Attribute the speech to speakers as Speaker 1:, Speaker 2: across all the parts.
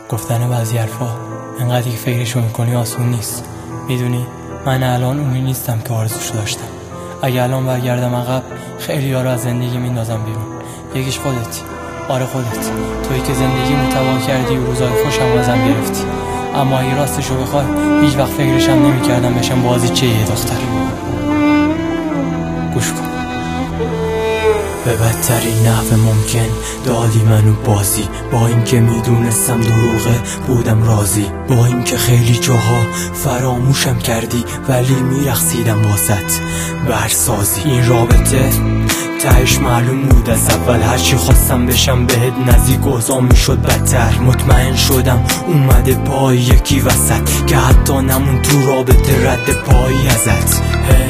Speaker 1: گفتن بعضی حرفا انقدر که فکرشو میکنی آسون نیست. میدونی من الان اونی نیستم که آرزوش داشتم. اگه الان برگردم عقب خیلی ها رو از زندگی میندازم بیرون. یکیش خودتی. آره خودت، تویی که زندگی متوا کردی و روزای خوشم ازم گرفتی. اما اگه راستشو بخوای هیچ وقت فکرشم نمیکردم بشم بازی چه یه دختر. گوش کن. به بدترین نحو ممکن دادی منو بازی، با اینکه میدونستم دروغه بودم راضی، با اینکه خیلی جاها فراموشم کردی ولی میرقصیدم واسط برسازی. این رابطه تهش معلوم بود از اول، هرچی خواستم بشم بهت نزدیک اوضاع میشد بدتر. مطمئن شدم اومده پای یکی وسط که حتی نمون تو رابطه رد پایی ازت.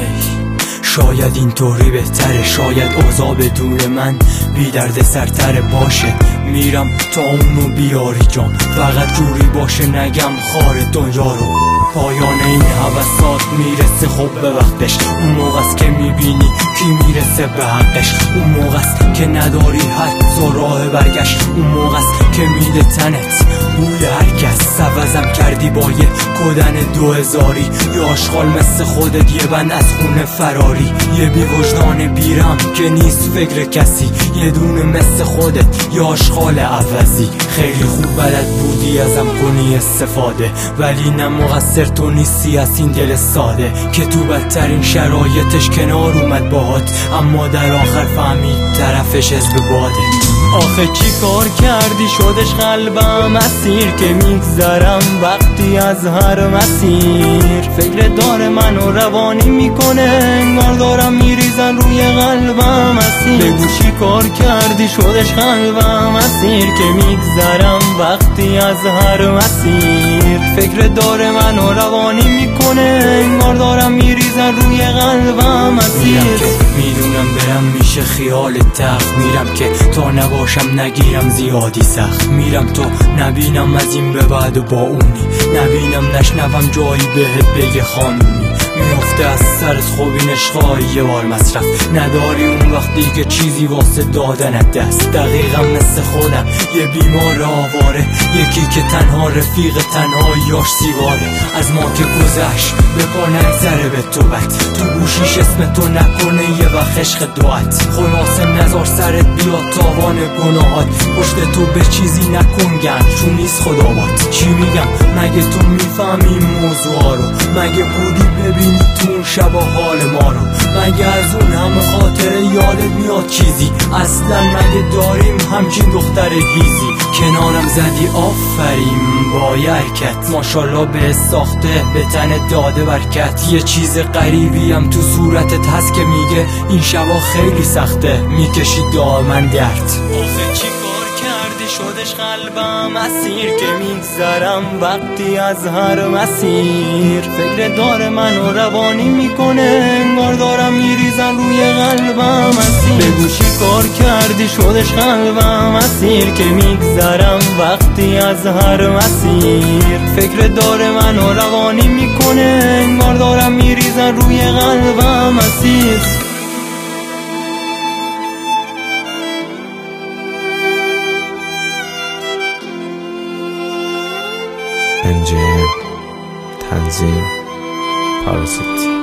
Speaker 1: شاید اینطوری بهتره، شاید اوضاع بدون من بی درد سرتره. باشه میرم تا اونو بیاری جام، فقط جوری باشه نگم خار دنیا رو. پایان این حوثات میرسه خب به وقتش، اون موقعست که میبینی کی میرسه به حقش. اون موقعست که نداری حد و راه برگشت، اون موقعست که میده تنت بوی هرکس. عوضم کردی با یه کدن 2000، یه آشغال مثل خودت، یه بند از خونه فراری، یه بی وجدان بیرم که نیست فکر کسی، یه دونه مثل خودت یه آشغال عوضی. خیلی خوب بلد بودی ازم کنی استفاده، ولی نه مقصر تو نیستی از این دل ساده که تو بدترین شرایطش کنار اومد باهات، اما در آخر فهمید طرفش حزب باده. آخه چی کار کردی شدش قلبم اسیر، که میگذرم وقتی از هر مسیر. فکر داره منو روانی میکنه، انگار دارم میریزن روی قلبم اسیر. بگو چی کار کردی شدش قلبم اسیر، که میگذرم وقتی از هر مسیر. فکر داره منو روانی میکنه، انگار دارم میریزن روی قلبم اسیر. میدونم برم میشه خیال تخت، میرم که تا نباشم نگیرم زیادی سخت. میرم تو نبینم از این به بعد و با اونی، نبینم نشنوم جایی بهت بگه خانومی. میفته از سرت خوب این عشقای یه بار مصرف، نداری اون وقتی که چیزی واسه دادنت دست. دقیقا مثل خودم یه بیمار آواره، یکی که تنها رفیق تنهاییاش سیگاره. از ما که گذشت به پا نگذره به تو بد، تو گوشیش اسم تو نکنه یه وقت عشق دوات. خلاصه نزار سرت بیاد تاوان گناهات، پشت تو به چیزی نکن گند چون نیست خداوات. چی میگم مگه تو میفهمی این موضوع رو؟ مگه بودی ببینی تو اون شبا حال ما رو؟ مگه از اون همه خاطره یادت میاد چیزی؟ اصلا مگه داریم همچین دختر گیزی؟ کنارم زدی آفرین با یه حرکت، ماشالله به ساخته به تن داده برکت. یه چیز غریبی هم تو صورتت هست که میگه این شبا خیلی سخته، میکشی دامن درد. آخه چی کار کردی شدش قلبم اسیر، که میگذرم وقتی از هر مسیر. فکر داره منو روانی میکنه، انگار دارم میریزن روی قلبم اسیر. بگو چی کار کردی شدش قلبم اسیر، که میگذرم وقتی از هر مسیر. فکر داره منو روانی میکنه، انگار دارم میریزن روی قلبم اسیر.
Speaker 2: MJM تنظیم پاراسیت.